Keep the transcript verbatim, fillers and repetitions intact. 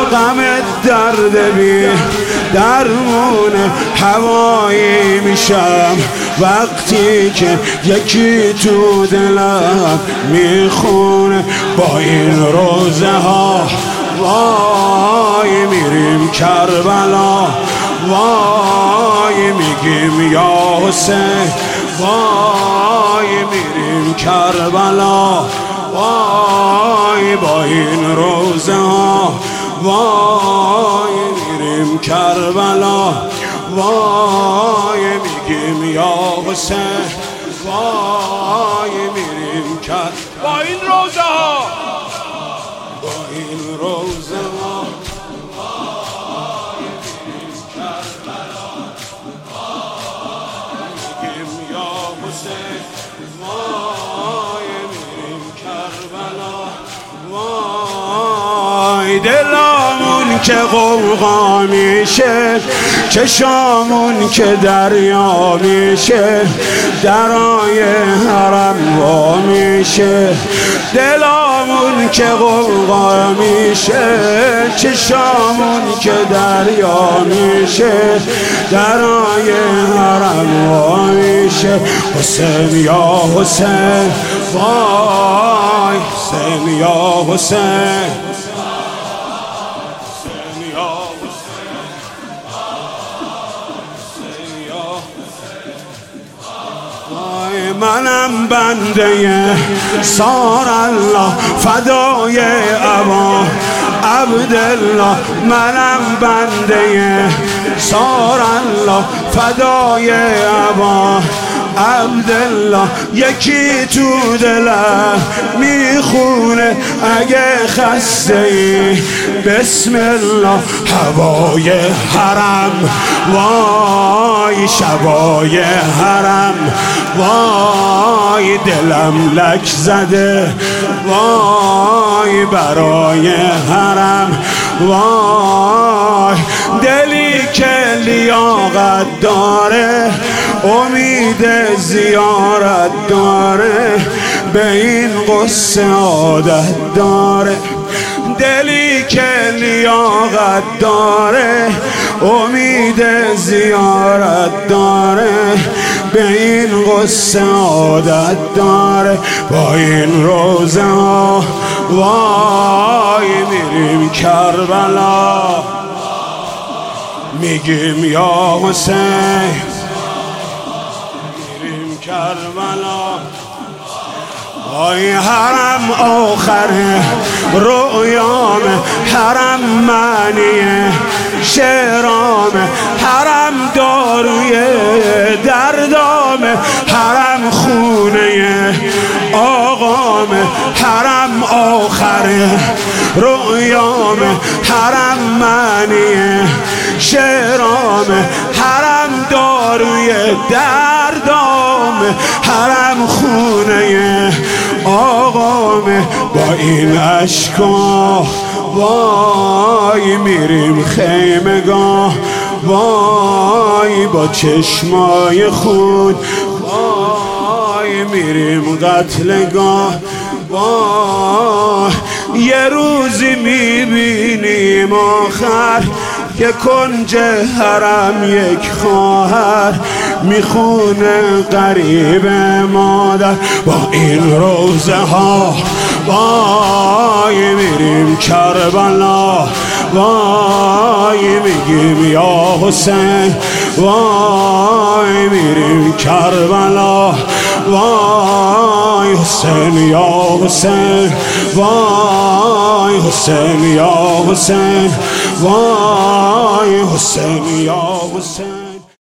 غمت درد بی درمون هوایی میشم وقتی که یکی تو دلم میخونه. با این روزه ها وای میریم کربلا، وای میگیم یا حسین، وای میریم کربلا، وای با این روزه ها وای میریم کربلا، وای میگیم یا حسین، وای میریم کربلا. با این روزه ها با این روزه ها میگیم یا حسین، وای میریم کربلا، وای دلامون که غوغا میشه، چشامون که دریا میشه، درای حرم وا میشه. دلامون که غوغا میشه، چشامون که دریا میشه، درای حرم وا میشه. حسین یا حسین، وای حسین یا حسین، منم بنده سار الله فدای ابا عبدالله، منم بنده سار الله فدای ابا عبدالله. یکی تو دلم میخونه اگه خسته ای بسم الله. هوای حرم وای شبای حرم، وای دلم لک زده وای برای حرم، وای دلی که لیاقت داره امید زیارت داره به این قصه عادت داره. دلی که لیاقت داره امید زیارت داره به این قصه عادت داره. با این روزه ها وای میریم کربلا، میگیم یا حسین، میریم کربلا. وای حرم آخره رویامه، حرم معنیه شعرامه، حرم داروی دردامه، حرم خونه آقامه، حرم آخره رویامه، حرم معنیه شعرامه، حرم داروی دردامه، حرم خونه آقامه. با این اشکا وای میریم خیمگاه، وای با چشمای خون وای میریم قتلگاه. وای یه روزی میبینیم آخر که کنج حرم یک خواهر میخونه غریب مادر. با این روزه ها وای میریم کربلا، وای میگیم یا حسین، وای میریم کربلا، وای حسین یا حسین، وای حسین یا حسین، وای حسین یا حسین.